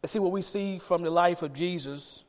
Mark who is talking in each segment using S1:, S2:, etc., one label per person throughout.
S1: Let's see what we see from the life of Jesus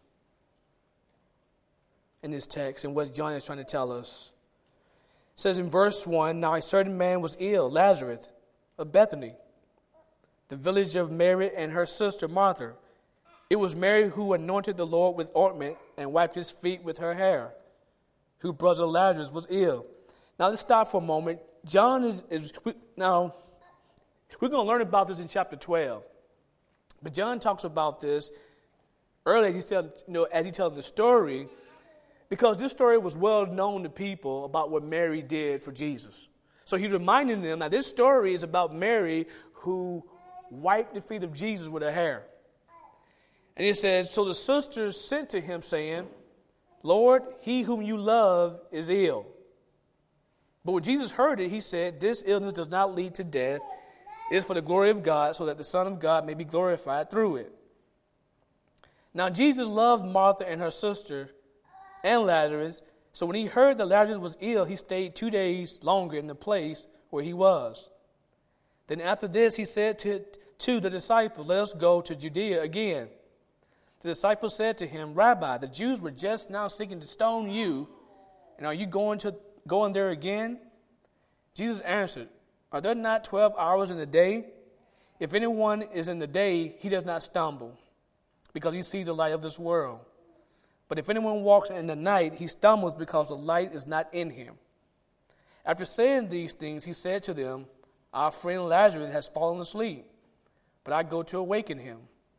S1: in this text and what John is trying to tell us. It says in verse 1, now a certain man was ill, Lazarus of Bethany, the village of Mary and her sister Martha. It was Mary who anointed the Lord with ointment and wiped his feet with her hair, whose brother Lazarus was ill. Now let's stop for a moment. John now we're going to learn about this in chapter 12. But John talks about this earlier as he tells the story, because this story was well known to people about what Mary did for Jesus. So he's reminding them, now this story is about Mary who wiped the feet of Jesus with her hair. And it says, so the sisters sent to him saying, Lord, he whom you love is ill. But when Jesus heard it, he said, this illness does not lead to death. It is for the glory of God, so that the Son of God may be glorified through it. Now Jesus loved Martha and her sister and Lazarus. So when he heard that Lazarus was ill, he stayed 2 days longer in the place where he was. Then after this, he said to the disciples, let us go to Judea again. The disciples said to him, Rabbi, the Jews were just now seeking to stone you, and are you going there again? Jesus answered, are there not 12 hours in the day? If anyone is in the day, he does not stumble, because he sees the light of this world. But if anyone walks in the night, he stumbles because the light is not in him. After saying these things, he said to them, our friend Lazarus has fallen asleep, but I go to awaken him.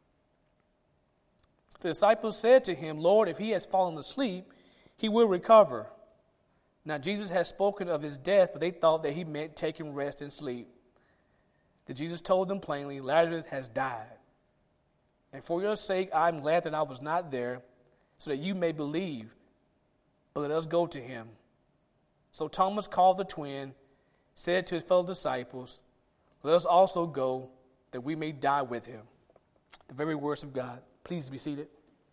S1: The disciples said to him, Lord, if he has fallen asleep, he will recover. Now Jesus had spoken of his death, but they thought that he meant taking rest and sleep. Then Jesus told them plainly, Lazarus has died. And for your sake I am glad that I was not there, so that you may believe. But let us go to him. So Thomas, called the twin, said to his fellow disciples, let us also go, that we may die with him. The very words of God. Please be seated.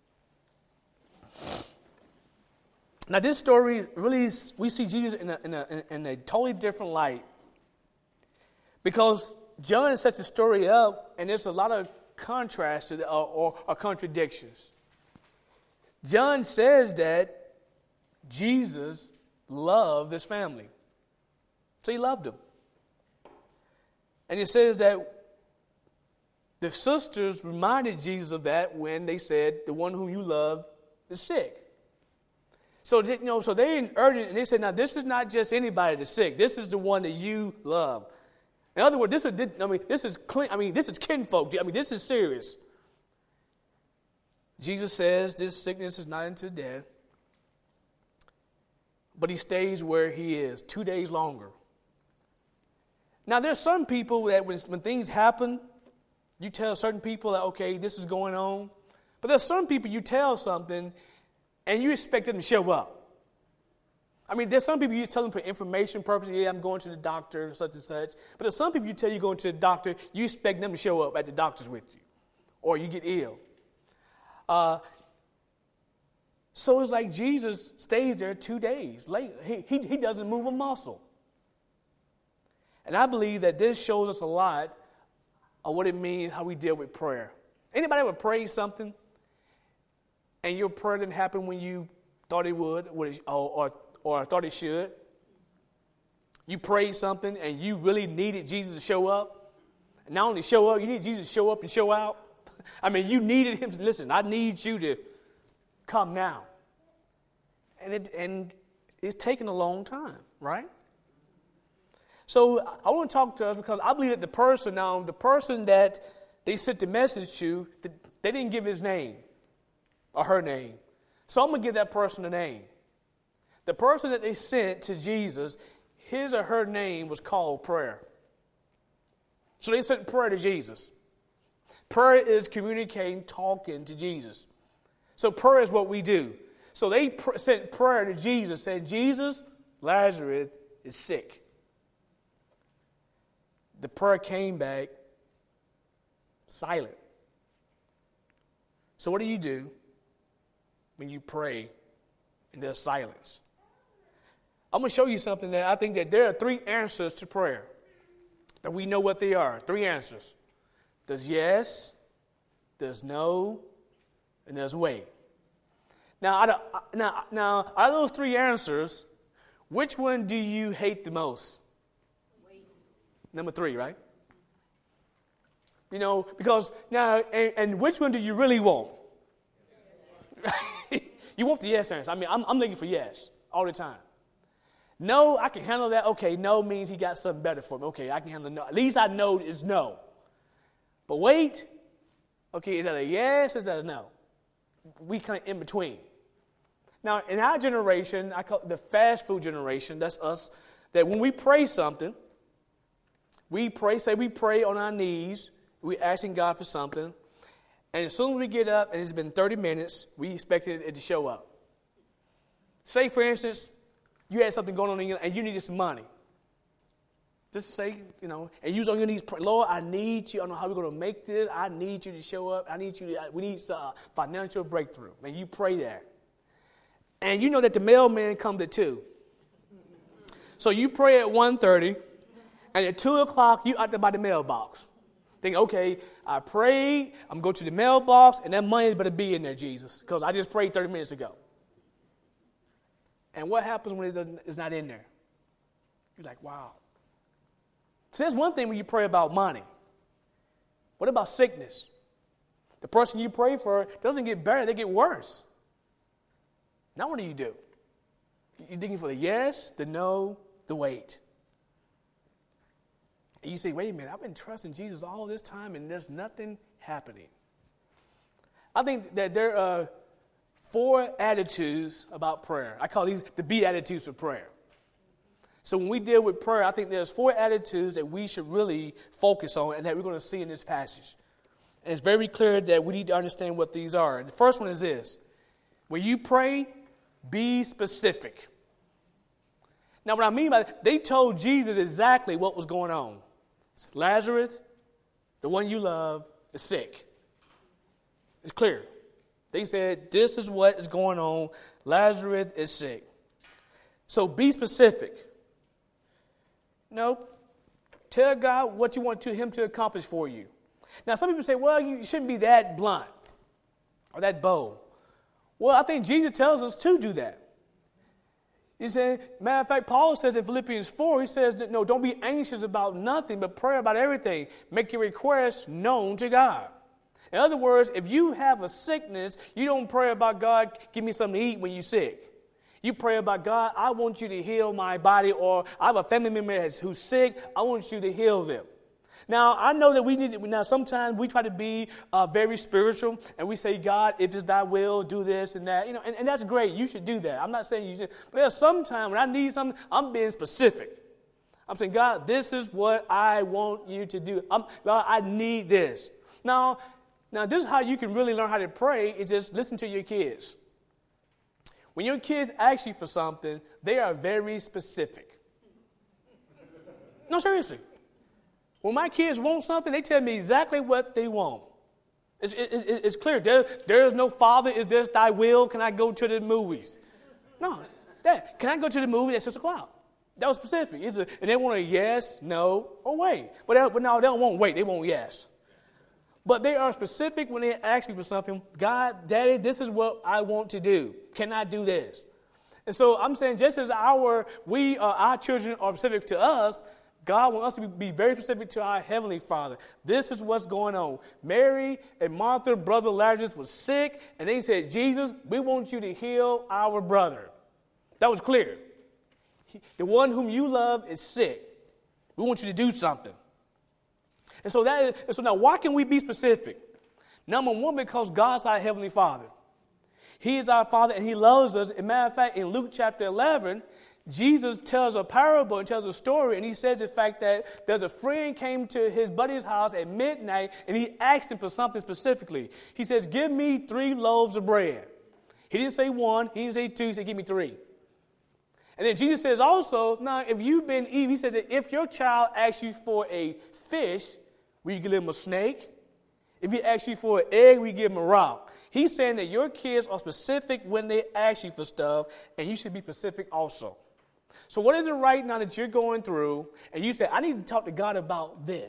S1: Now this story really we see Jesus in a totally different light, because John sets the story up and there's a lot of contrast to or contradictions. John says that Jesus loved this family. So he loved them. And he says that the sisters reminded Jesus of that when they said, the one whom you love is sick. So, so they in urgent, and they said, now this is not just anybody that's sick. This is the one that you love. In other words, this is kinfolk. This is serious. Jesus says this sickness is not unto death, but he stays where he is 2 days longer. Now, there's some people that when things happen, you tell certain people that, okay, this is going on. But there's some people you tell something and you expect them to show up. There's some people you tell them for information purposes. Yeah, I'm going to the doctor, such and such. But there's some people you tell you're going to the doctor, you expect them to show up at the doctor's with you. Or you get ill. So it's like Jesus stays there 2 days later. He doesn't move a muscle. And I believe that this shows us a lot of what it means, how we deal with prayer. Anybody ever pray something and your prayer didn't happen when you thought it would or thought it should? You prayed something and you really needed Jesus to show up. And not only show up, you need Jesus to show up and show out. You needed him to listen. I need you to come now. And it's taken a long time, right? So I want to talk to us because I believe that the person that they sent the message to, they didn't give his name or her name. So I'm going to give that person a name. The person that they sent to Jesus, his or her name was called prayer. So they sent prayer to Jesus. Prayer is communicating, talking to Jesus. So prayer is what we do. So they sent prayer to Jesus, saying, Jesus, Lazarus is sick. The prayer came back silent. So what do when you pray and there's silence? I'm going to show you something that I think that there are 3 answers to prayer. That we know what they are. 3 answers. There's yes, there's no, and there's wait. Now, out of those three answers, which one do you hate the most? Wait. Number 3, right? You know, because now, and which one do you really want? Yes. You want the yes answer. I mean, I'm looking for yes all the time. No, I can handle that. Okay, no means he got something better for me. Okay, I can handle no. At least I know it's no. But wait, okay, is that a yes or is that a no? We kind of in between. Now, in our generation, I call it the fast food generation, that's us, that when we pray something, we pray on our knees, we're asking God for something, and as soon as we get up and it's been 30 minutes, we expected it to show up. Say, for instance, you had something going on in your life and you needed some money. Just say, you know, and you was on your knees, Lord, I need you. I don't know how we're going to make this. I need you to show up. We need a financial breakthrough. And you pray that. And you know that the mailman comes at 2. So you pray at 1:30, and at 2 o'clock, you out there by the mailbox. Think, okay, I prayed, I'm going to the mailbox, and that money better be in there, Jesus, because I just prayed 30 minutes ago. And what happens when it's not in there? You're like, wow. So there's one thing when you pray about money. What about sickness? The person you pray for doesn't get better, they get worse. Now what do? You're thinking for the yes, the no, the wait. And you say, wait a minute, I've been trusting Jesus all this time and there's nothing happening. I think that there are 4 attitudes about prayer. I call these the Beatitudes for prayer. So when we deal with prayer, I think there's 4 attitudes that we should really focus on and that we're going to see in this passage. And it's very clear that we need to understand what these are. And the first one is this. When you pray, be specific. Now, what I mean by that, they told Jesus exactly what was going on. Lazarus, the one you love, is sick. It's clear. They said, this is what is going on. Lazarus is sick. So be specific. No, tell God what you want him to accomplish for you. Now, some people say, well, you shouldn't be that blunt or that bold. Well, I think Jesus tells us to do that. He said, matter of fact, Paul says in Philippians 4, he says, that, no, don't be anxious about nothing, but pray about everything. Make your requests known to God. In other words, if you have a sickness, you don't pray about God, give me something to eat when you're sick. You pray about God, I want you to heal my body, or I have a family member who's sick, I want you to heal them. Now, I know that sometimes we try to be very spiritual, and we say, God, if it's thy will, do this and that. You know, and that's great. You should do that. I'm not saying you should. But there's sometimes when I need something, I'm being specific. I'm saying, God, this is what I want you to do. God, I need this. Now, this is how you can really learn how to pray, is just listen to your kids. When your kids ask you for something, they are very specific. No, seriously. When my kids want something, they tell me exactly what they want. It's clear. There is no Father. Is this thy will? Can I go to the movies? No. Dad, can I go to the movie at 6 o'clock? That was specific. And they want a yes, no, or wait. But no, they don't want wait. They want yes. But they are specific when they ask me for something. God, Daddy, this is what I want to do. Can I do this? And so I'm saying just as our children are specific to us, God wants us to be very specific to our Heavenly Father. This is what's going on. Mary and Martha, brother Lazarus, was sick, and they said, Jesus, we want you to heal our brother. That was clear. The one whom you love is sick. We want you to do something. And so now why can we be specific? Number one, because God's our Heavenly Father. He is our Father and He loves us. As a matter of fact, in Luke chapter 11, Jesus tells a parable and tells a story, and he says the fact that there's a friend came to his buddy's house at midnight, and he asked him for something specifically. He says, give me 3 loaves of bread. He didn't say 1, he didn't say 2, he said, give me 3. And then Jesus says also, now if you've been eating, he says that if your child asks you for a fish, will you give him a snake? If he asks you for an egg, will you give him a rock? He's saying that your kids are specific when they ask you for stuff, and you should be specific also. So what is it right now that you're going through, and you say, I need to talk to God about this?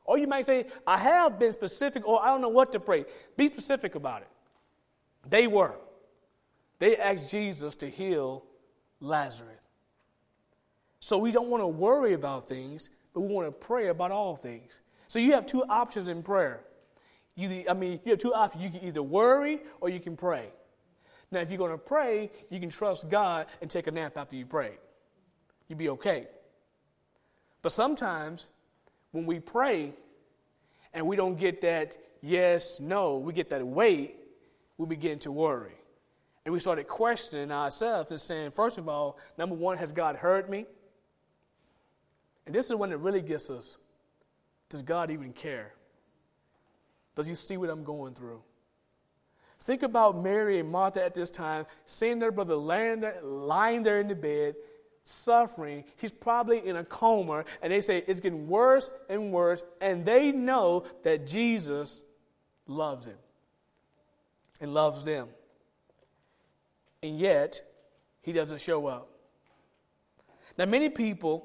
S1: Or you might say, I have been specific, or I don't know what to pray. Be specific about it. They were. They asked Jesus to heal Lazarus. So we don't want to worry about things, but we want to pray about all things. So you have two options in prayer. You have two options. You can either worry or you can pray. Now, if you're going to pray, you can trust God and take a nap after you pray. You'll be okay. But sometimes when we pray and we don't get that yes, no, we get that wait, we begin to worry. And we started questioning ourselves and saying, first of all, number one, has God heard me? And this is when it really gets us. Does God even care? Does he see what I'm going through? Think about Mary and Martha at this time, seeing their brother lying there in the bed, suffering. He's probably in a coma, and they say it's getting worse and worse, and they know that Jesus loves him and loves them. And yet, he doesn't show up. Now, many people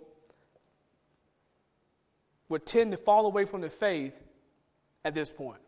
S1: would tend to fall away from the faith at this point.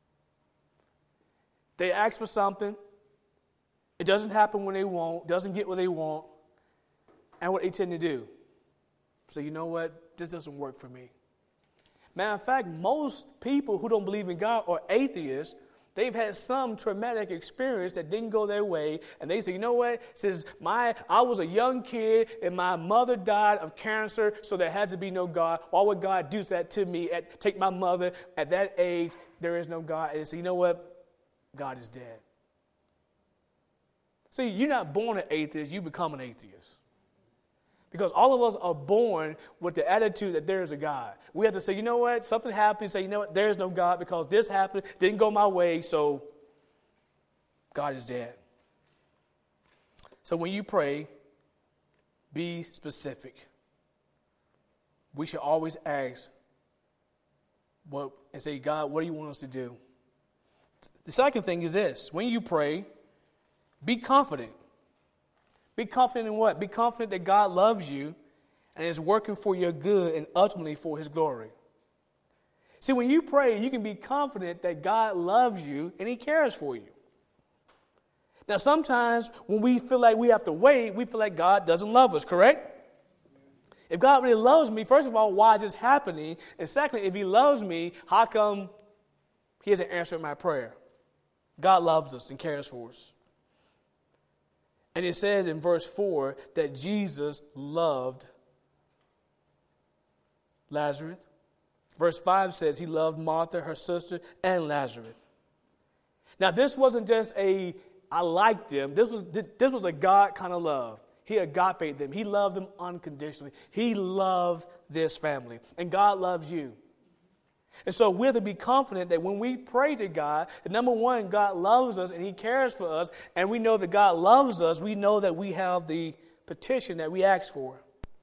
S1: They ask for something. It doesn't happen when they want, doesn't get what they want. And what they tend to do. So you know what? This doesn't work for me. Matter of fact, most people who don't believe in God are atheists. They've had some traumatic experience that didn't go their way. And they say, you know what? Since I was a young kid and my mother died of cancer, so there had to be no God. Why would God do that to me? Take my mother at that age, there is no God. And they say, you know what? God is dead. See, you're not born an atheist, you become an atheist. Because all of us are born with the attitude that there is a God. We have to say, you know what, something happened, say, you know what, there is no God because this happened, didn't go my way, so God is dead. So when you pray, be specific. We should always ask and say, God, what do you want us to do? The second thing is this. When you pray, be confident. Be confident in what? Be confident that God loves you and is working for your good and ultimately for his glory. See, when you pray, you can be confident that God loves you and he cares for you. Now, sometimes when we feel like we have to wait, we feel like God doesn't love us, correct? If God really loves me, first of all, why is this happening? And secondly, if he loves me, how come he hasn't answered my prayer? God loves us and cares for us. And it says in verse 4 that Jesus loved Lazarus. Verse 5 says he loved Martha, her sister, and Lazarus. Now, this wasn't just I liked them. This was a God kind of love. He agaped them. He loved them unconditionally. He loved this family. And God loves you. And so we're to be confident that when we pray to God, that number one, God loves us and he cares for us, and we know that God loves us, we know that we have the petition that we ask for.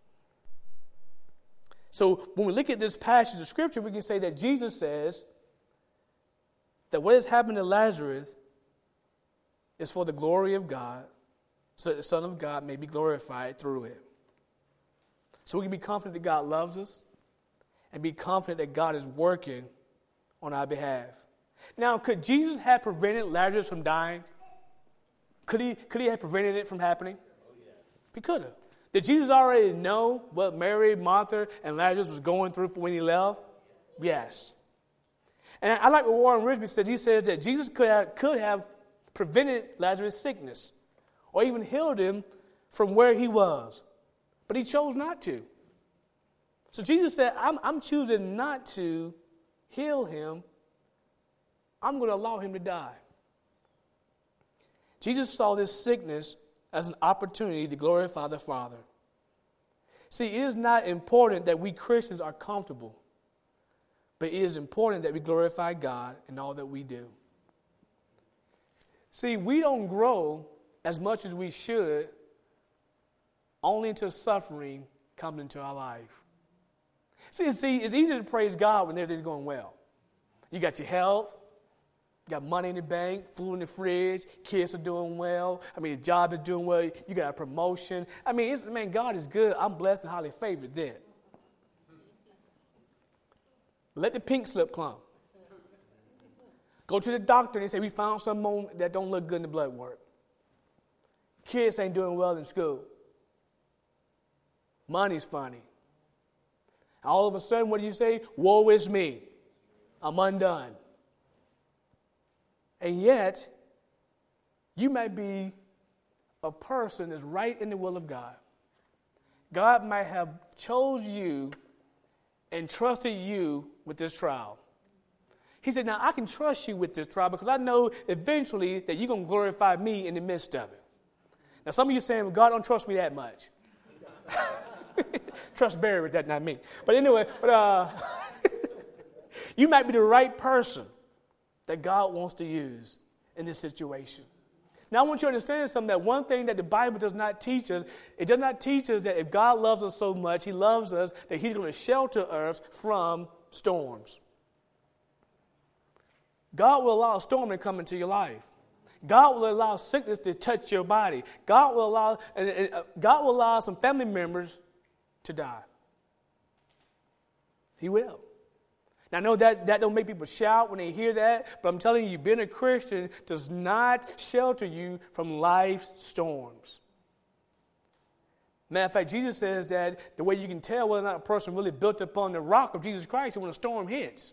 S1: So when we look at this passage of Scripture, we can say that Jesus says that what has happened to Lazarus is for the glory of God, so that the Son of God may be glorified through it. So we can be confident that God loves us, and be confident that God is working on our behalf. Now, could Jesus have prevented Lazarus from dying? Could he have prevented it from happening? Oh, yeah. He could have. Did Jesus already know what Mary, Martha, and Lazarus was going through when he left? Yes. And I like what Warren Wiersbe said. He says that Jesus could have prevented Lazarus' sickness or even healed him from where he was. But he chose not to. So Jesus said, I'm choosing not to heal him. I'm going to allow him to die. Jesus saw this sickness as an opportunity to glorify the Father. See, it is not important that we Christians are comfortable, but it is important that we glorify God in all that we do. See, we don't grow as much as we should only until suffering comes into our life. See, it's easy to praise God when everything's going well. You got your health, you got money in the bank, food in the fridge, kids are doing well. The job is doing well. You got a promotion. God is good. I'm blessed and highly favored then. Let the pink slip come. Go to the doctor and they say, we found something that don't look good in the blood work. Kids ain't doing well in school. Money's funny. All of a sudden, what do you say? Woe is me. I'm undone. And yet, you might be a person that's right in the will of God. God might have chose you and trusted you with this trial. He said, now I can trust you with this trial because I know eventually that you're going to glorify me in the midst of it. Now, some of you are saying, well, God don't trust me that much. Trust Barry with that, not me. But anyway, you might be the right person that God wants to use in this situation. Now, I want you to understand something, that one thing that the Bible does not teach us, it does not teach us that if God loves us so much, he loves us, that he's going to shelter us from storms. God will allow a storm to come into your life. God will allow sickness to touch your body. God will allow some family members to die. He will. Now, I know that don't make people shout when they hear that, but I'm telling you, being a Christian does not shelter you from life's storms. Matter of fact, Jesus says that the way you can tell whether or not a person really built upon the rock of Jesus Christ is when a storm hits.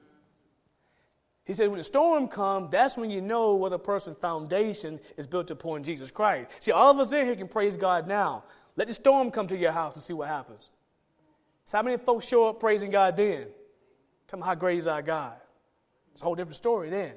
S1: He said when the storm comes, that's when you know whether a person's foundation is built upon Jesus Christ. See, all of us in here can praise God now. Let the storm come to your house and see what happens. So how many folks show up praising God then? Tell them how great is our God. It's a whole different story then.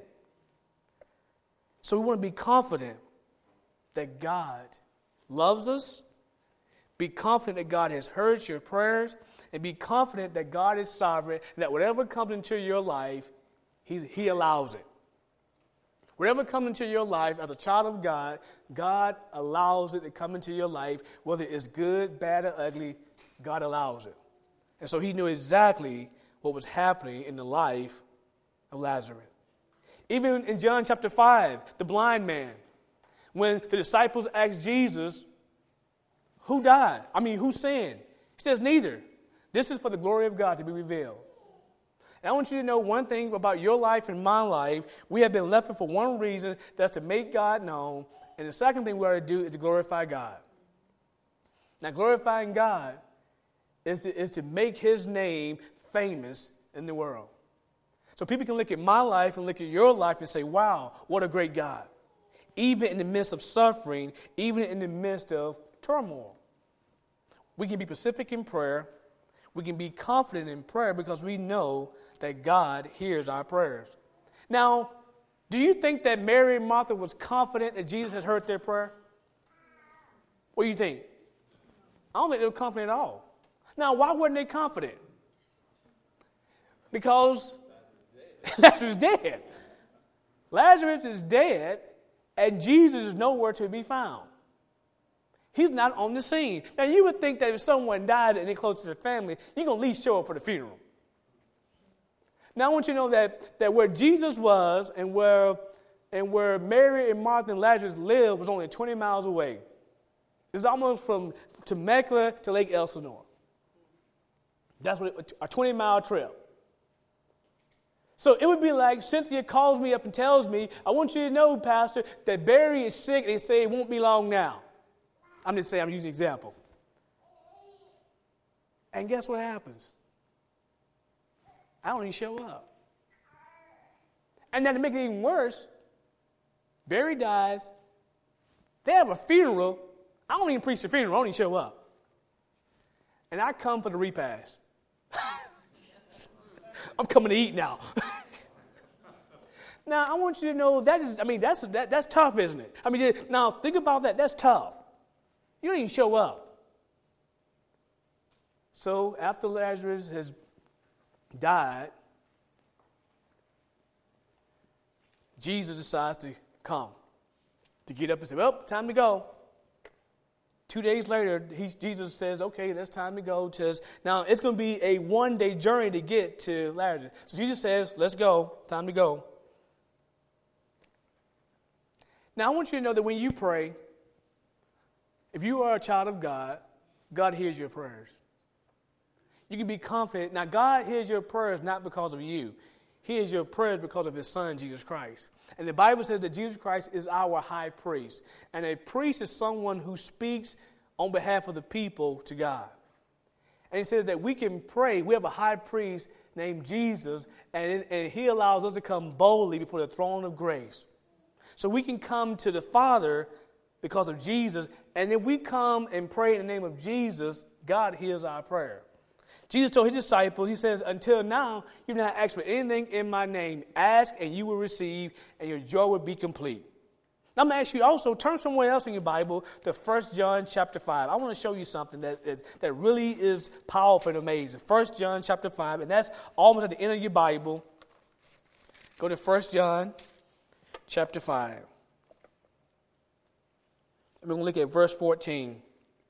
S1: So we want to be confident that God loves us. Be confident that God has heard your prayers. And be confident that God is sovereign and that whatever comes into your life, He allows it. Whatever comes into your life as a child of God, God allows it to come into your life. Whether it's good, bad, or ugly, God allows it. And so he knew exactly what was happening in the life of Lazarus. Even in John chapter 5, the blind man, when the disciples asked Jesus, who died? Who sinned? He says, neither. This is for the glory of God to be revealed. And I want you to know one thing about your life and my life. We have been left for one reason, that's to make God known. And the second thing we are to do is to glorify God. Now, glorifying God is to make his name famous in the world. So people can look at my life and look at your life and say, wow, what a great God. Even in the midst of suffering, even in the midst of turmoil. We can be specific in prayer. We can be confident in prayer because we know that God hears our prayers. Now, do you think that Mary and Martha was confident that Jesus had heard their prayer? What do you think? I don't think they were confident at all. Now, why weren't they confident? Because Lazarus is dead. Lazarus is dead, and Jesus is nowhere to be found. He's not on the scene. Now, you would think that if someone died and they're close to the family, you're going to at least show up for the funeral. Now, I want you to know that where Jesus was and where Mary and Martha and Lazarus lived was only 20 miles away. It's almost from Temecula to Lake Elsinore. That's a 20-mile trip. So it would be like Cynthia calls me up and tells me, I want you to know, Pastor, that Barry is sick. They say it won't be long now. I'm just saying, I'm using an example. And guess what happens? I don't even show up. And then to make it even worse, Barry dies. They have a funeral. I don't even preach the funeral. I don't even show up. And I come for the repast. I'm coming to eat now. Now, I want you to know that's tough, isn't it? Now, think about that. That's tough. You don't even show up. So after Lazarus has died, Jesus decides to come, to get up and say, well, time to go. 2 days later, Jesus says, okay, that's time to go. Now, it's going to be a one-day journey to get to Lazarus. So Jesus says, let's go. Time to go. Now, I want you to know that when you pray, if you are a child of God, God hears your prayers. You can be confident. Now, God hears your prayers not because of you. He hears your prayers because of his son, Jesus Christ. And the Bible says that Jesus Christ is our high priest. And a priest is someone who speaks on behalf of the people to God. And he says that we can pray. We have a high priest named Jesus, and he allows us to come boldly before the throne of grace. So we can come to the Father because of Jesus. And if we come and pray in the name of Jesus, God hears our prayer. Jesus told his disciples, he says, until now, you've not asked for anything in my name. Ask and you will receive, and your joy will be complete. Now, I'm going to ask you also, turn somewhere else in your Bible to 1 John chapter 5. I want to show you something that really is powerful and amazing. 1 John chapter 5, and that's almost at the end of your Bible. Go to 1 John chapter 5. We're going to look at verse 14.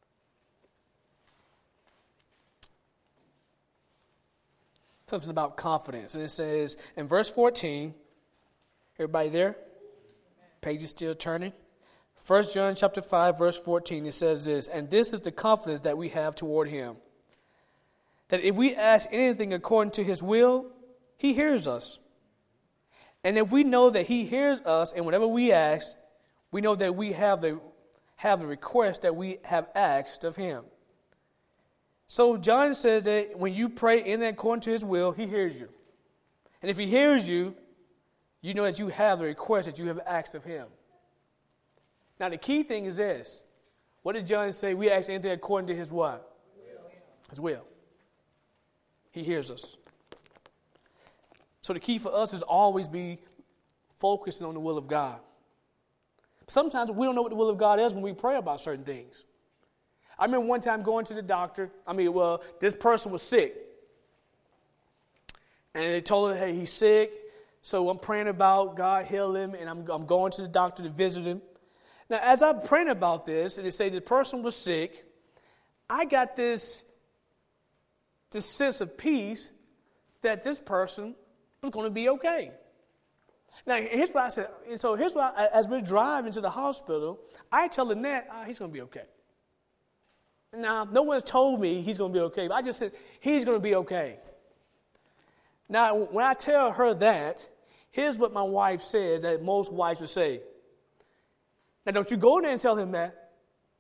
S1: Something about confidence. And it says in verse 14, everybody there? Page is still turning. 1 John chapter 5, verse 14, it says this, and this is the confidence that we have toward him, that if we ask anything according to his will, he hears us. And if we know that he hears us, and whatever we ask, we know that we have the request that we have asked of him. So John says that when you pray in that according to his will, he hears you. And if he hears you, you know that you have the request that you have asked of him. Now the key thing is this. What did John say? We ask anything according to his what? His will. He hears us. So the key for us is always be focusing on the will of God. Sometimes we don't know what the will of God is when we pray about certain things. I remember one time going to the doctor. This person was sick. And they told her, hey, he's sick. So I'm praying about God heal him, and I'm going to the doctor to visit him. Now, as I'm praying about this, and they say the person was sick, I got this sense of peace that this person was going to be okay. Now, here's what I said. And so here's why, as we're driving to the hospital, I tell Lynette, he's going to be okay. Now, no one's told me he's going to be okay, but I just said, he's going to be okay. Now, when I tell her that, here's what my wife says that most wives would say. Now, don't you go in there and tell him that.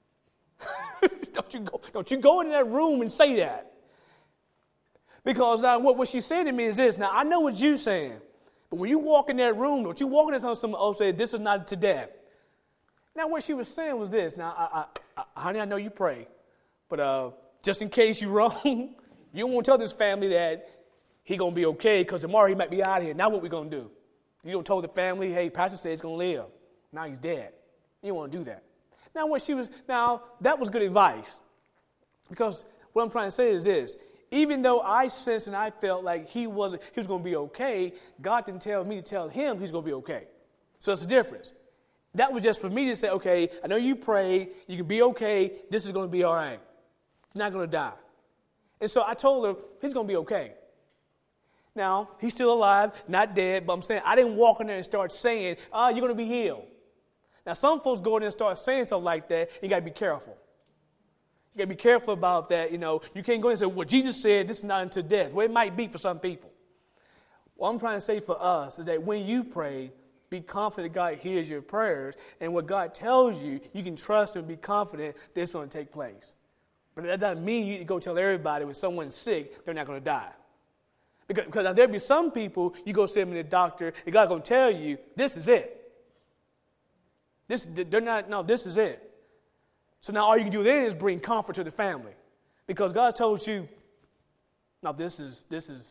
S1: Don't you go in that room and say that. Because now what she said to me is this. Now, I know what you're saying. But when you walk in that room, don't you walk in there and tell someone else, say, this is not to death. Now, what she was saying was this. Now, honey, I know you pray. But just in case you're wrong, you don't want to tell this family that he's going to be okay because tomorrow he might be out of here. Now what we going to do? You don't tell the family, hey, pastor said he's going to live. Now he's dead. You don't want to do that. Now that was good advice. Because what I'm trying to say is this. Even though I sensed and I felt like he was going to be okay, God didn't tell me to tell him he's going to be okay. So it's a difference. That was just for me to say, okay, I know you prayed. You can be okay. This is going to be all right. You're not going to die. And so I told her, he's going to be okay. Now, he's still alive, not dead, but I'm saying I didn't walk in there and start saying, you're going to be healed. Now, some folks go in there and start saying something like that. You got to be careful. You got to be careful about that. You can't go in and say, well, Jesus said this is not unto death. Well, it might be for some people. What I'm trying to say for us is that when you pray, be confident God hears your prayers. And what God tells you, you can trust and be confident that it's going to take place. But that doesn't mean you go tell everybody when someone's sick, they're not going to die. Because there'll be some people, you go see them in the doctor, and God's going to tell you, this is it. This is it. So now all you can do then is bring comfort to the family. Because God told you, now this is,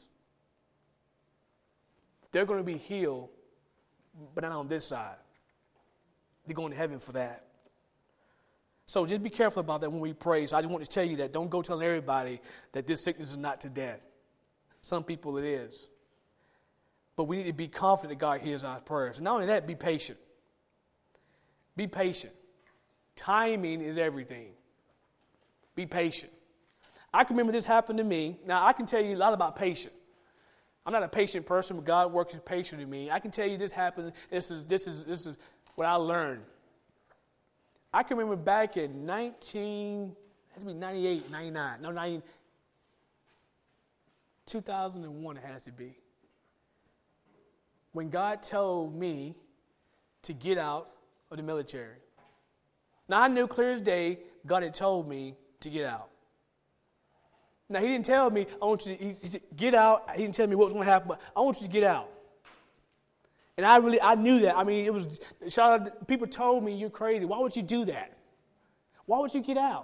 S1: they're going to be healed, but not on this side. They're going to heaven for that. So just be careful about that when we pray. So I just want to tell you that. Don't go telling everybody that this sickness is not to death. Some people it is. But we need to be confident that God hears our prayers. And not only that, be patient. Be patient. Timing is everything. Be patient. I can remember this happened to me. Now, I can tell you a lot about patience. I'm not a patient person, but God works his patience in me. I can tell you this happened. This is what I learned. I can remember back in 98, 99. No, 90. 2001 it has to be. When God told me to get out of the military. Now, I knew clear as day God had told me to get out. Now, he didn't tell me, I want you to, he said, get out. He didn't tell me what was going to happen, but I want you to get out. And I knew that. I mean, it was, people told me, you're crazy. Why would you do that? Why would you get out?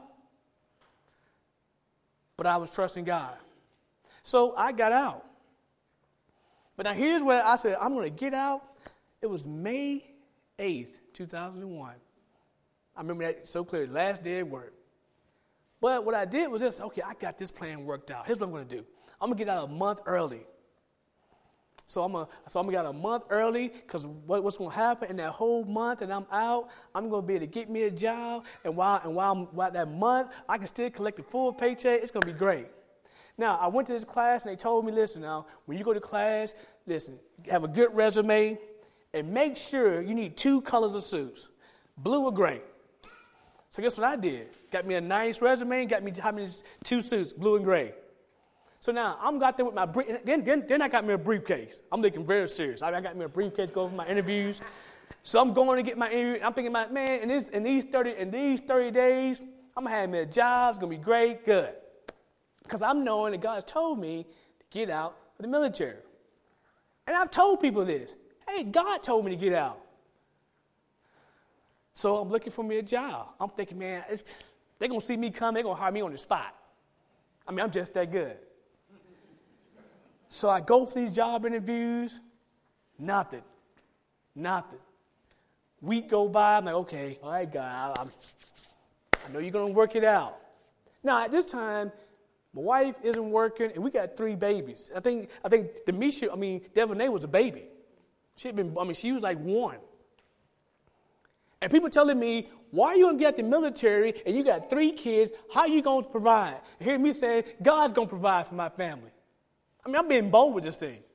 S1: But I was trusting God. So I got out. But now here's where I said, I'm going to get out. It was May 8th, 2001. I remember that so clearly, last day at work. But what I did was this, okay, I got this plan worked out. Here's what I'm going to do. I'm going to get out a month early. So I'm gonna get out a month early because what's going to happen in that whole month and I'm out, I'm going to be able to get me a job. And while that month, I can still collect the full paycheck. It's going to be great. Now, I went to this class and they told me, listen, now, when you go to class, listen, have a good resume and make sure you need 2 colors of suits, blue or gray. So guess what I did? Got me a nice resume, got me 2 suits, blue and gray. So now I'm got there with my then I got me a briefcase. I'm looking very serious. I got me a briefcase going for my interviews. So I'm going to get my interview. I'm thinking about, man, in these 30 days, I'm gonna have me a job. It's gonna be great, good. Because I'm knowing that God has told me to get out of the military. And I've told people this. Hey, God told me to get out. So I'm looking for me a job. I'm thinking, man, they're going to see me come. They're going to hire me on the spot. I mean, I'm just that good. So I go for these job interviews. Nothing. Week go by. I'm like, okay, all right, God, I know you're going to work it out. Now, at this time, my wife isn't working, and we got 3 babies. I think Devonay was a baby. She was like 1. And people telling me, why are you going to get out the military and you got 3 kids? How are you going to provide? And hear me say, God's going to provide for my family. I mean, I'm being bold with this thing.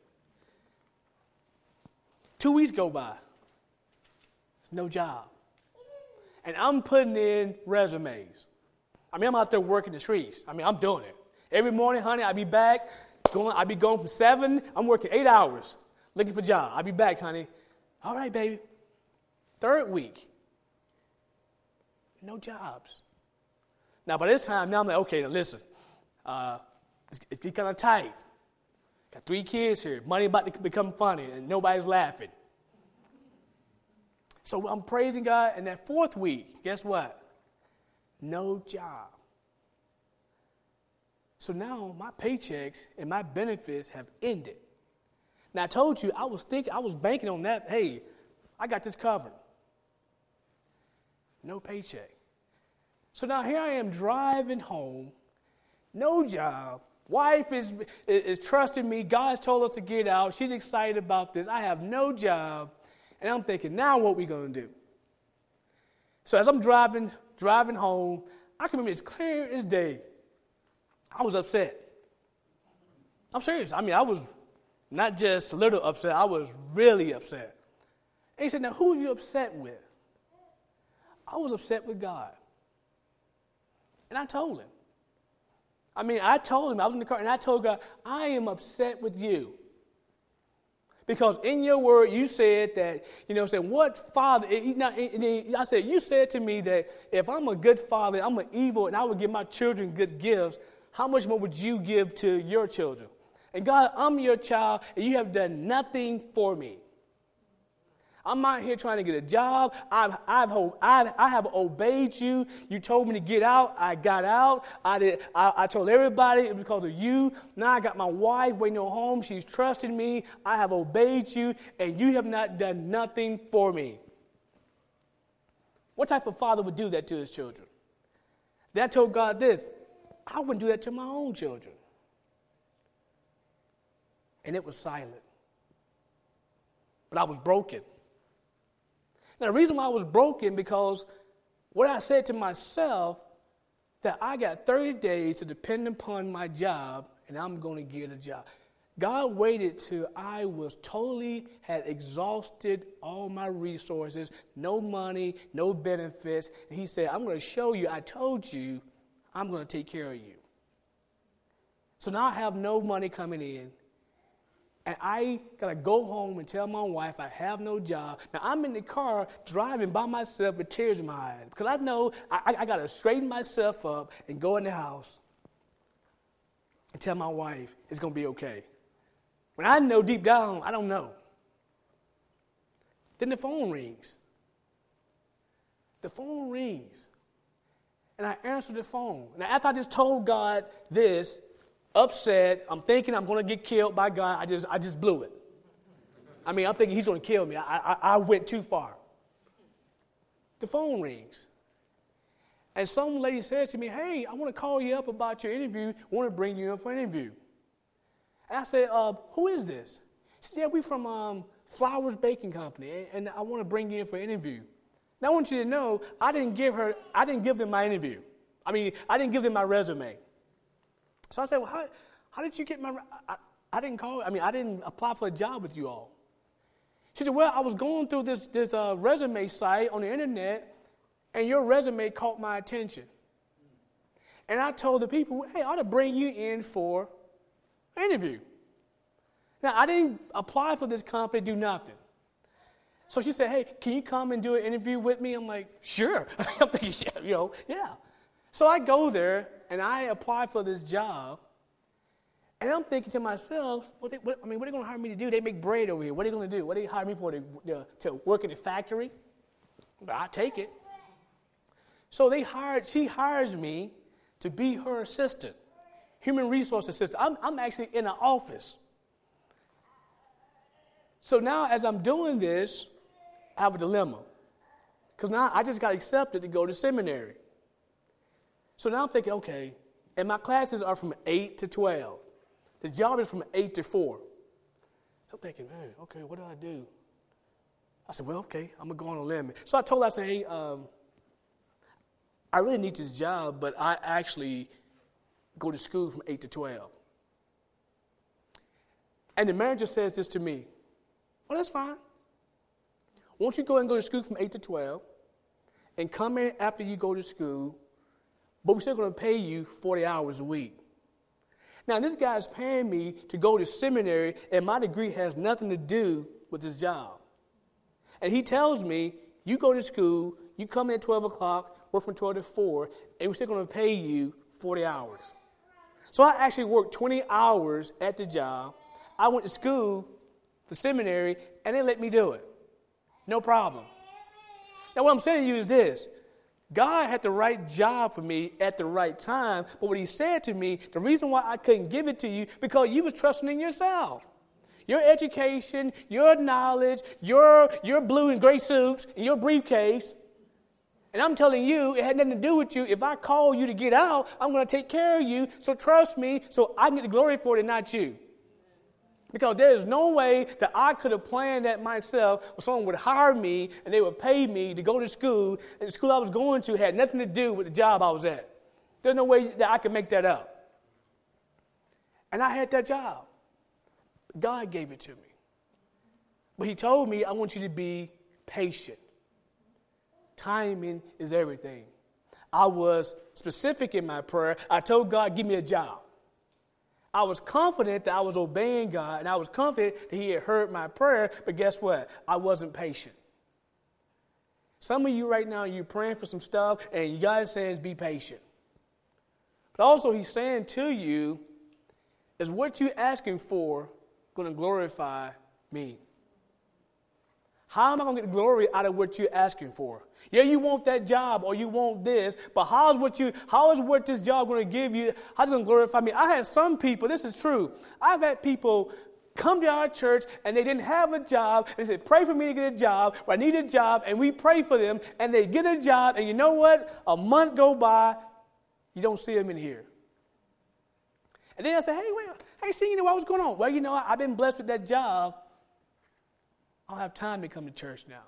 S1: 2 weeks go by. No job. And I'm putting in resumes. I mean, I'm out there working the streets. I mean, I'm doing it. Every morning, honey, I'll be back. I'll be going from 7. I'm working 8 hours looking for a job. I'll be back, honey. All right, baby. 3rd week. No jobs. Now, by this time, now I'm like, okay, now listen. It's kind of tight. Got 3 kids here. Money about to become funny, and nobody's laughing. So I'm praising God, and that 4th week, guess what? No job. So now my paychecks and my benefits have ended. Now I told you, I was banking on that. Hey, I got this covered. No paycheck. So now here I am driving home, no job. Wife is trusting me. God's told us to get out. She's excited about this. I have no job. And I'm thinking, now what we going to do? So as I'm driving home, I can remember as clear as day. I was upset. I'm serious. I mean, I was not just a little upset. I was really upset. And he said, now who are you upset with? I was upset with God. And I told him. I was in the car and I told God, I am upset with you. Because in your word, you said that, what father, I said, you said to me that if I'm a good father, I'm an evil, and I would give my children good gifts, how much more would you give to your children? And God, I'm your child, and you have done nothing for me. I'm out here trying to get a job. I have obeyed you. You told me to get out. I got out. I told everybody it was because of you. Now I got my wife waiting at home. She's trusting me. I have obeyed you, and you have not done nothing for me. What type of father would do that to his children? Then I told God this. I wouldn't do that to my own children. And it was silent. But I was broken. Now, the reason why I was broken because what I said to myself, that I got 30 days to depend upon my job, and I'm going to get a job. God waited till I was had exhausted all my resources, no money, no benefits. And he said, I'm going to show you, I told you, I'm going to take care of you. So now I have no money coming in. And I got to go home and tell my wife I have no job. Now, I'm in the car driving by myself with tears in my eyes because I know I got to straighten myself up and go in the house and tell my wife it's going to be okay. When I know deep down, I don't know. Then the phone rings. The phone rings. And I answer the phone. Now, after I just told God this, upset, I'm thinking I'm going to get killed by God. I just blew it. I mean, I'm thinking he's going to kill me. I went too far. The phone rings. And some lady says to me, hey, I want to call you up about your interview. I want to bring you in for an interview. And I said, who is this? She said, yeah, we from Flowers Baking Company, and I want to bring you in for an interview. Now, I want you to know, I didn't give them my interview. I mean, I didn't give them my resume. So I said, well, how did you get my, I didn't apply for a job with you all. She said, well, I was going through this resume site on the internet, and your resume caught my attention. And I told the people, hey, I ought to bring you in for an interview. Now, I didn't apply for this company, do nothing. So she said, hey, can you come and do an interview with me? I'm like, sure. I'm thinking, yeah. So I go there, and I apply for this job, and I'm thinking to myself, what are they going to hire me to do? They make bread over here. What are they going to do? What are they hire me for, to work in the factory? But I take it. So she hires me to be her assistant, human resource assistant. I'm actually in an office. So now as I'm doing this, I have a dilemma. Because now I just got accepted to go to seminary. So now I'm thinking, okay, and my classes are from 8 to 12. The job is from 8 to 4. So I'm thinking, man, okay, what do I do? I said, well, okay, I'm going to go on a limb. So I told her, I said, hey, I really need this job, but I actually go to school from 8 to 12. And the manager says this to me. Well, that's fine. Won't you go and go to school from 8 to 12 and come in after you go to school, but we're still going to pay you 40 hours a week. Now, this guy is paying me to go to seminary, and my degree has nothing to do with this job. And he tells me, you go to school, you come in at 12 o'clock, work from 12 to 4, and we're still going to pay you 40 hours. So I actually worked 20 hours at the job. I went to school, the seminary, and they let me do it. No problem. Now, what I'm saying to you is this. God had the right job for me at the right time, but what he said to me, the reason why I couldn't give it to you, because you was trusting in yourself. Your education, your knowledge, your blue and gray suits, and your briefcase. And I'm telling you, it had nothing to do with you. If I call you to get out, I'm going to take care of you, so trust me, so I can get the glory for it and not you. Because there is no way that I could have planned that myself where someone would hire me and they would pay me to go to school, and the school I was going to had nothing to do with the job I was at. There's no way that I could make that up. And I had that job. God gave it to me. But he told me, I want you to be patient. Timing is everything. I was specific in my prayer. I told God, give me a job. I was confident that I was obeying God, and I was confident that he had heard my prayer, but guess what? I wasn't patient. Some of you right now, you're praying for some stuff, and God is saying, be patient. But also he's saying to you, is what you're asking for going to glorify me? How am I going to get the glory out of what you're asking for? Yeah, you want that job or you want this, but how is what this job going to give you, how's it going to glorify me? I had some people, this is true, I've had people come to our church and they didn't have a job and said, pray for me to get a job, or I need a job, and we pray for them, and they get a job, and you know what? A month go by, you don't see them in here. And then I say, hey, see, what was going on? Well, I've been blessed with that job. I don't have time to come to church now.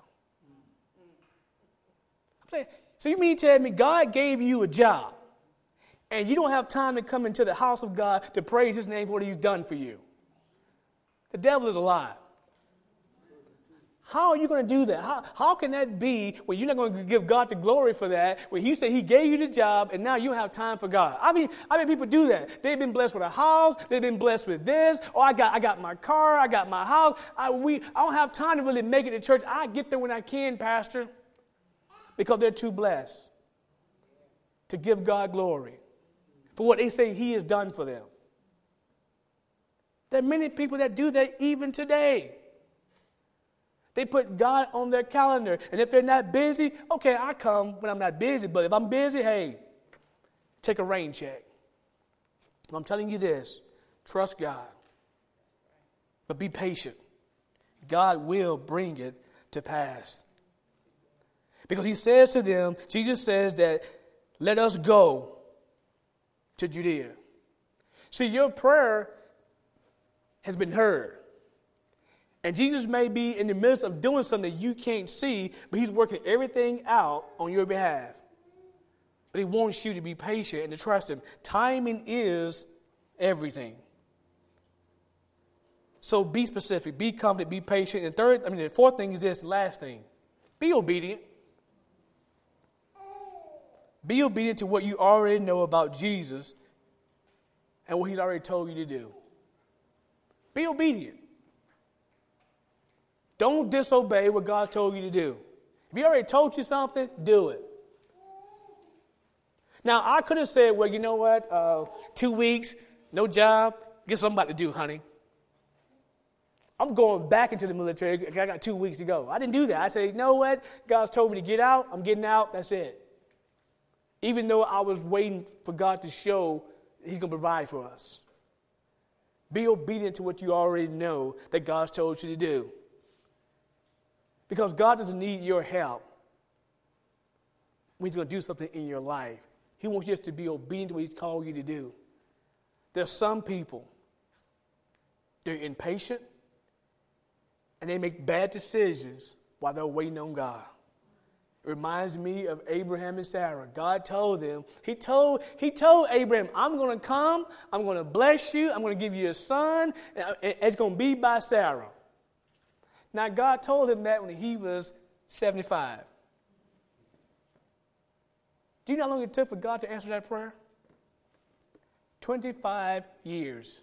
S1: I'm saying, so you mean to tell me God gave you a job and you don't have time to come into the house of God to praise his name for what he's done for you? The devil is a lie. How are you going to do that? How can that be when you're not going to give God the glory for that, when he said he gave you the job and now you don't have time for God? I mean people do that. They've been blessed with a house. They've been blessed with this. Oh, I got my car. I got my house. I don't have time to really make it to church. I get there when I can, Pastor, because they're too blessed to give God glory for what they say he has done for them. There are many people that do that even today. They put God on their calendar. And if they're not busy, okay, I come when I'm not busy. But if I'm busy, hey, take a rain check. I'm telling you this, trust God. But be patient. God will bring it to pass. Because he says to them, Jesus says that, let us go to Judea. See, your prayer has been heard. And Jesus may be in the midst of doing something you can't see, but he's working everything out on your behalf. But he wants you to be patient and to trust him. Timing is everything. So be specific, be confident, be patient. And the fourth thing is this, last thing. Be obedient. Be obedient to what you already know about Jesus and what he's already told you to do. Be obedient. Don't disobey what God told you to do. If he already told you something, do it. Now, I could have said, well, you know what? 2 weeks, no job. Guess what I'm about to do, honey? I'm going back into the military. I got 2 weeks to go. I didn't do that. I said, you know what? God's told me to get out. I'm getting out. That's it. Even though I was waiting for God to show he's going to provide for us. Be obedient to what you already know that God's told you to do. Because God doesn't need your help when he's going to do something in your life. He wants you just to be obedient to what he's called you to do. There's some people, they're impatient, and they make bad decisions while they're waiting on God. It reminds me of Abraham and Sarah. God told them, he told Abraham, I'm going to come, I'm going to bless you, I'm going to give you a son, and it's going to be by Sarah. Now, God told him that when he was 75. Do you know how long it took for God to answer that prayer? 25 years.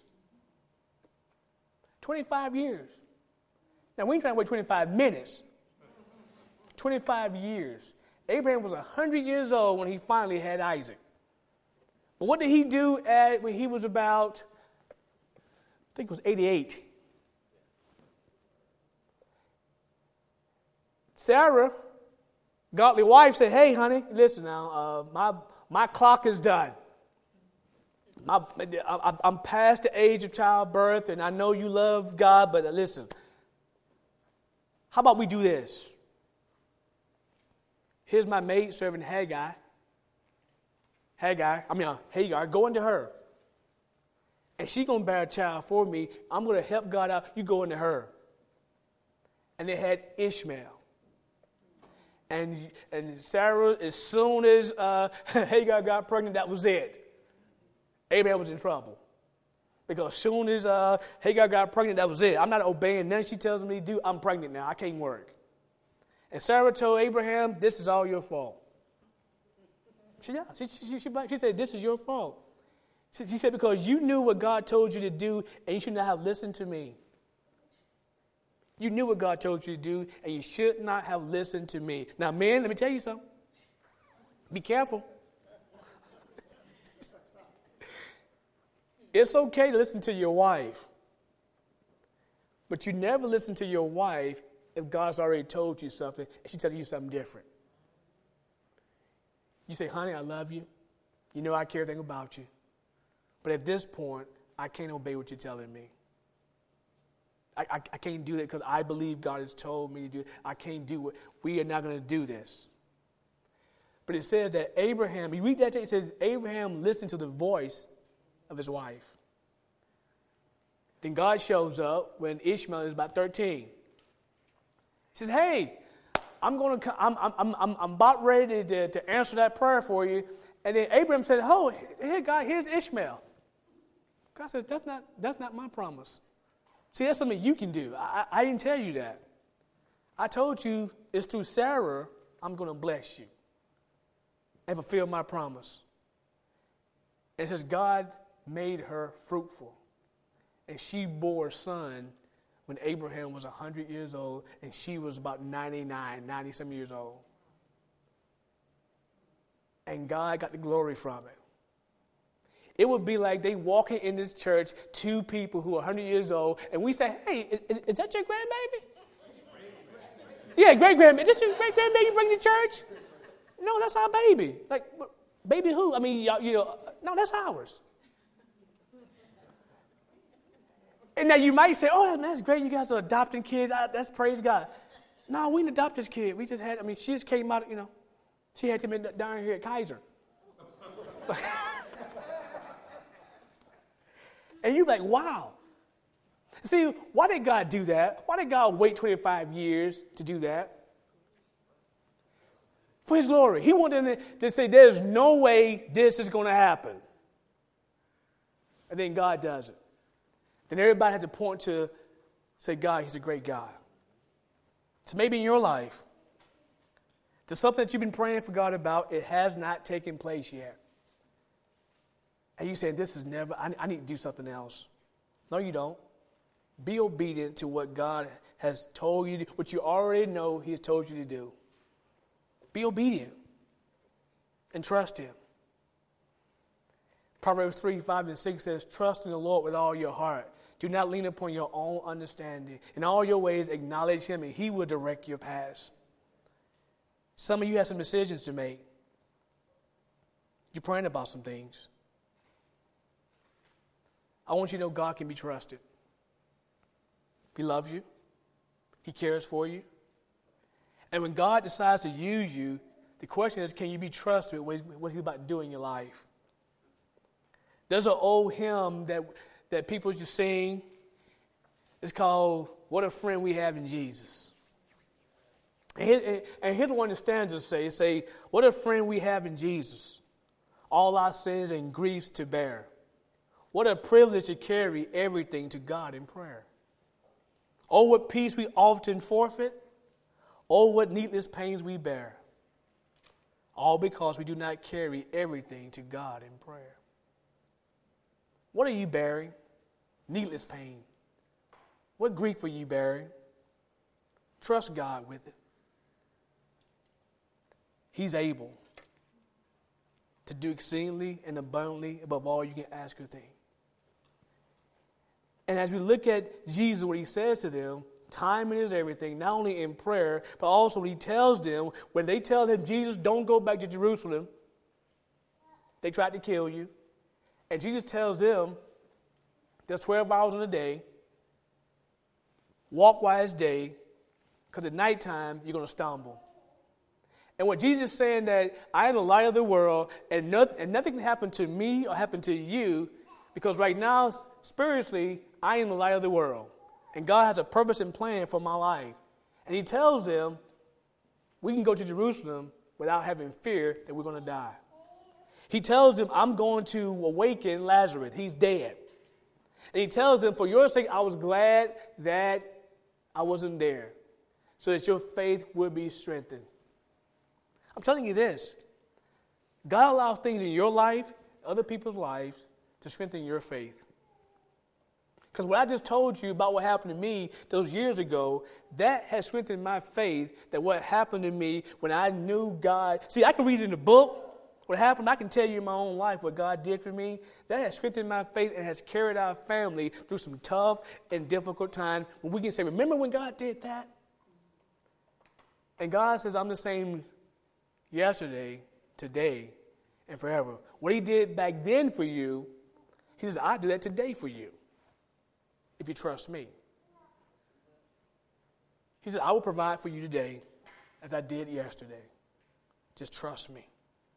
S1: 25 years. Now, we ain't trying to wait 25 minutes. 25 years. Abraham was 100 years old when he finally had Isaac. But what did he do when he was about, I think it was 88? Sarah, godly wife, said, hey, honey, listen now, my clock is done. I'm past the age of childbirth, and I know you love God, but listen, how about we do this? Here's my maid servant Hagar, go into her. And she's going to bear a child for me. I'm going to help God out. You go into her. And they had Ishmael. And Sarah, as soon as Hagar got pregnant, that was it. Abraham was in trouble. Because as soon as Hagar got pregnant, that was it. I'm not obeying nothing she tells me to do. I'm pregnant now. I can't work. And Sarah told Abraham, this is all your fault. She said, this is your fault. She said, because you knew what God told you to do, and you should not have listened to me. You knew what God told you to do, and you should not have listened to me. Now, men, let me tell you something. Be careful. It's okay to listen to your wife, but you never listen to your wife if God's already told you something and she's telling you something different. You say, honey, I love you. You know I care everything about you. But at this point, I can't obey what you're telling me. I can't do that because I believe God has told me to do it. I can't do it. We are not going to do this. But it says that Abraham, you read that, it says Abraham listened to the voice of his wife. Then God shows up when Ishmael is about 13. He says, hey, I'm about ready to answer that prayer for you. And then Abraham said, oh, here, God, here's Ishmael. God says, that's not my promise. See, that's something you can do. I didn't tell you that. I told you it's through Sarah I'm going to bless you and fulfill my promise. And it says God made her fruitful. And she bore a son when Abraham was 100 years old and she was about 90-some years old. And God got the glory from it. It would be like they walking in this church, two people who are 100 years old, and we say, hey, is that your grandbaby? Yeah, great-grandbaby. Is this your great-grandbaby you bring to church? No, that's our baby. Like, baby who? I mean, no, that's ours. And now you might say, oh, that's great. You guys are adopting kids. That's praise God. No, we didn't adopt this kid. We just had, she just came out, she had him down here at Kaiser. And you're like, wow. See, why did God do that? Why did God wait 25 years to do that? For his glory. He wanted to say, there's no way this is going to happen. And then God does it. Then everybody has to point to, say, God, he's a great God. So maybe in your life, there's something that you've been praying for God about. It has not taken place yet. And you say, this is never, I need to do something else. No, you don't. Be obedient to what God has told you, what you already know he has told you to do. Be obedient and trust him. Proverbs 3:5-6 says, trust in the Lord with all your heart. Do not lean upon your own understanding. In all your ways, acknowledge him, and he will direct your paths. Some of you have some decisions to make. You're praying about some things. I want you to know God can be trusted. He loves you. He cares for you. And when God decides to use you, the question is, can you be trusted with what he's about to do in your life? There's an old hymn that people used to sing. It's called, What a Friend We Have in Jesus. And here's one of the stanzas say, what a friend we have in Jesus, all our sins and griefs to bear. What a privilege to carry everything to God in prayer. Oh, what peace we often forfeit. Oh, what needless pains we bear. All because we do not carry everything to God in prayer. What are you bearing? Needless pain. What grief are you bearing? Trust God with it. He's able to do exceedingly and abundantly above all you can ask or think. And as we look at Jesus, what he says to them, timing is everything, not only in prayer, but also what he tells them, when they tell him, Jesus, don't go back to Jerusalem, they tried to kill you. And Jesus tells them, there's 12 hours in a day, walk while it's day, because at nighttime you're going to stumble. And what Jesus is saying that I am the light of the world, and nothing can happen to me or happen to you, because right now, spiritually, I am the light of the world. And God has a purpose and plan for my life. And he tells them, we can go to Jerusalem without having fear that we're going to die. He tells them, I'm going to awaken Lazarus. He's dead. And he tells them, for your sake, I was glad that I wasn't there, so that your faith would be strengthened. I'm telling you this. God allows things in your life, other people's lives, to strengthen your faith. Because what I just told you about what happened to me those years ago, that has strengthened my faith, that what happened to me when I knew God. See, I can read in the book what happened. I can tell you in my own life what God did for me. That has strengthened my faith and has carried our family through some tough and difficult times when we can say, remember when God did that? And God says, I'm the same yesterday, today, and forever. What he did back then for you, he says, I do that today for you, if you trust me. He said, I will provide for you today as I did yesterday. Just trust me.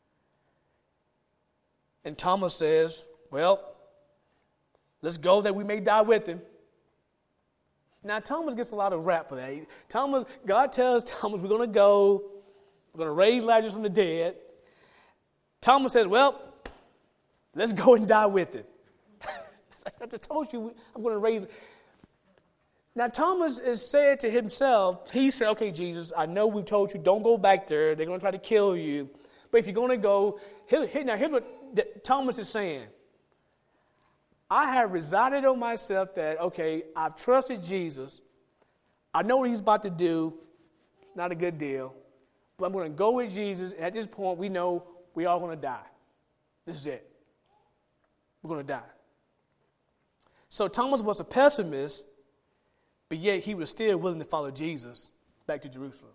S1: And Thomas says, well, let's go that we may die with him. Now, Thomas gets a lot of rap for that. God tells Thomas, we're going to go. We're going to raise Lazarus from the dead. Thomas says, well, let's go and die with him. I just told you I'm going to raise. Now, Thomas is said to himself, he said, okay, Jesus, I know we've told you, don't go back there. They're going to try to kill you. But if you're going to go, here's what Thomas is saying. I have resided on myself that, okay, I've trusted Jesus. I know what he's about to do. Not a good deal. But I'm going to go with Jesus. And at this point, we know we're all going to die. This is it. We're going to die. So Thomas was a pessimist, but yet he was still willing to follow Jesus back to Jerusalem.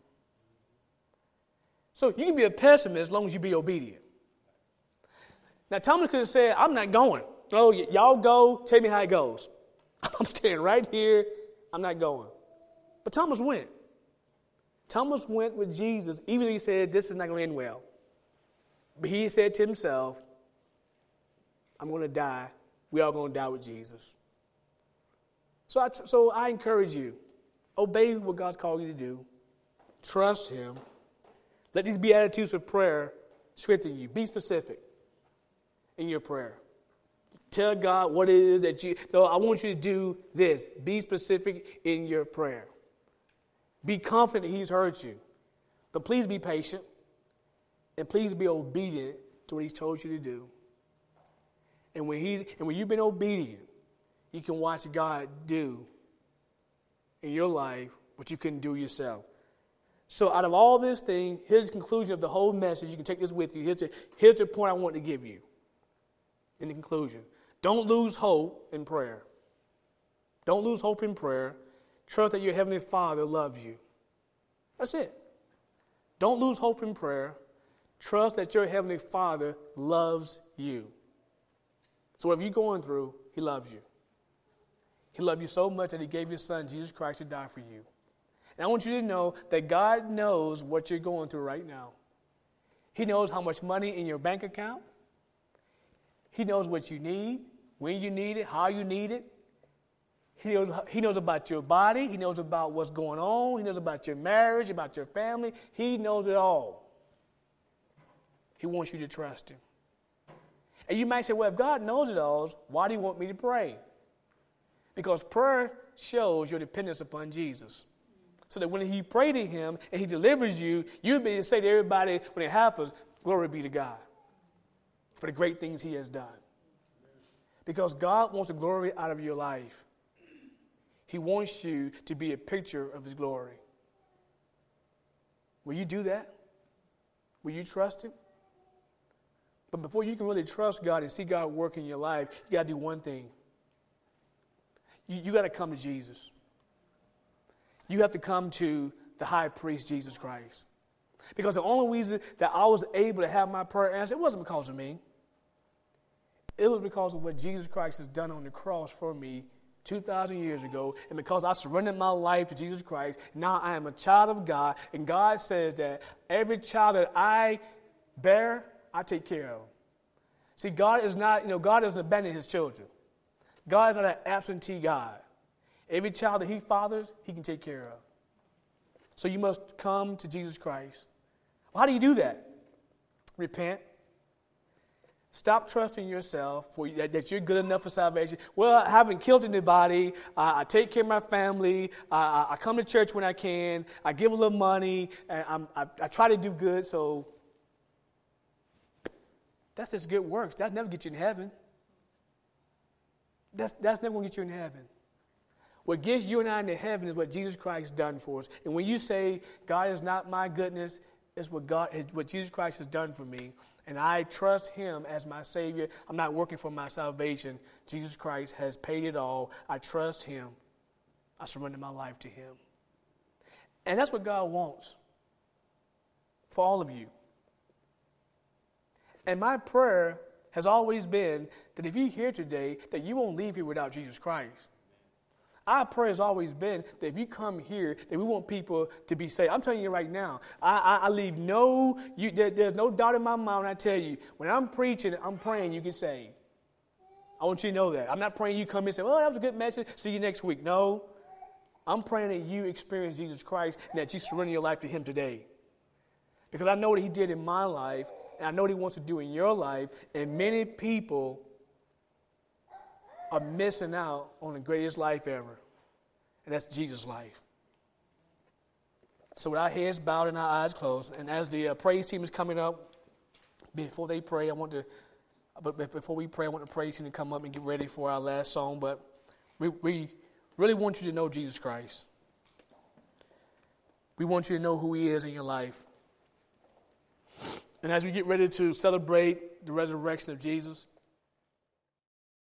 S1: So you can be a pessimist as long as you be obedient. Now Thomas could have said, I'm not going. No, y'all go, tell me how it goes. I'm staying right here. I'm not going. But Thomas went. Thomas went with Jesus, even though he said, this is not going to end well. But he said to himself, I'm going to die. We all going to die with Jesus. So I encourage you, obey what God's called you to do. Trust him. Let these be attitudes of prayer strengthen you. Be specific in your prayer. Tell God what it is that I want you to do this. Be specific in your prayer. Be confident he's heard you. But please be patient. And please be obedient to what he's told you to do. And when you've been obedient, you can watch God do in your life what you couldn't do yourself. So out of all this thing, here's the conclusion of the whole message. You can take this with you. Here's the point I want to give you in the conclusion. Don't lose hope in prayer. Don't lose hope in prayer. Trust that your Heavenly Father loves you. That's it. Don't lose hope in prayer. Trust that your Heavenly Father loves you. So whatever you're going through, he loves you. He loved you so much that he gave his son, Jesus Christ, to die for you. And I want you to know that God knows what you're going through right now. He knows how much money in your bank account. He knows what you need, when you need it, how you need it. He knows about your body. He knows about what's going on. He knows about your marriage, about your family. He knows it all. He wants you to trust him. And you might say, well, if God knows it all, why do you want me to pray? Because prayer shows your dependence upon Jesus. So that when you pray to him and he delivers you, you'll be able to say to everybody when it happens, glory be to God for the great things he has done. Because God wants the glory out of your life. He wants you to be a picture of his glory. Will you do that? Will you trust him? But before you can really trust God and see God work in your life, you got to do one thing. You got to come to Jesus. You have to come to the high priest, Jesus Christ. Because the only reason that I was able to have my prayer answered, it wasn't because of me. It was because of what Jesus Christ has done on the cross for me 2,000 years ago. And because I surrendered my life to Jesus Christ, now I am a child of God. And God says that every child that I bear, I take care of. See, God is not, God doesn't abandon his children. God is not an absentee God. Every child that he fathers, he can take care of. So you must come to Jesus Christ. Well, how do you do that? Repent. Stop trusting yourself that you're good enough for salvation. Well, I haven't killed anybody. I take care of my family. I come to church when I can. I give a little money. And I try to do good. So that's just good works. That's never get you in heaven. That's never going to get you in heaven. What gets you and I into heaven is what Jesus Christ has done for us. And when you say, God is not my goodness, it's what Jesus Christ has done for me. And I trust him as my Savior. I'm not working for my salvation. Jesus Christ has paid it all. I trust him. I surrender my life to him. And that's what God wants for all of you. And my prayer has always been that if you're here today, that you won't leave here without Jesus Christ. Our prayer has always been that if you come here, that we want people to be saved. I'm telling you right now, I leave there's no doubt in my mind when I tell you, when I'm preaching, I'm praying you get saved. I want you to know that. I'm not praying you come and say, well, that was a good message, see you next week. No, I'm praying that you experience Jesus Christ and that you surrender your life to him today. Because I know what he did in my life, and I know what he wants to do in your life, and many people are missing out on the greatest life ever. and that's Jesus' life. So with our heads bowed and our eyes closed, and as the praise team is coming up, before they pray, before we pray, I want the praise team to come up and get ready for our last song. But we really want you to know Jesus Christ. We want you to know who He is in your life. And as we get ready to celebrate the resurrection of Jesus,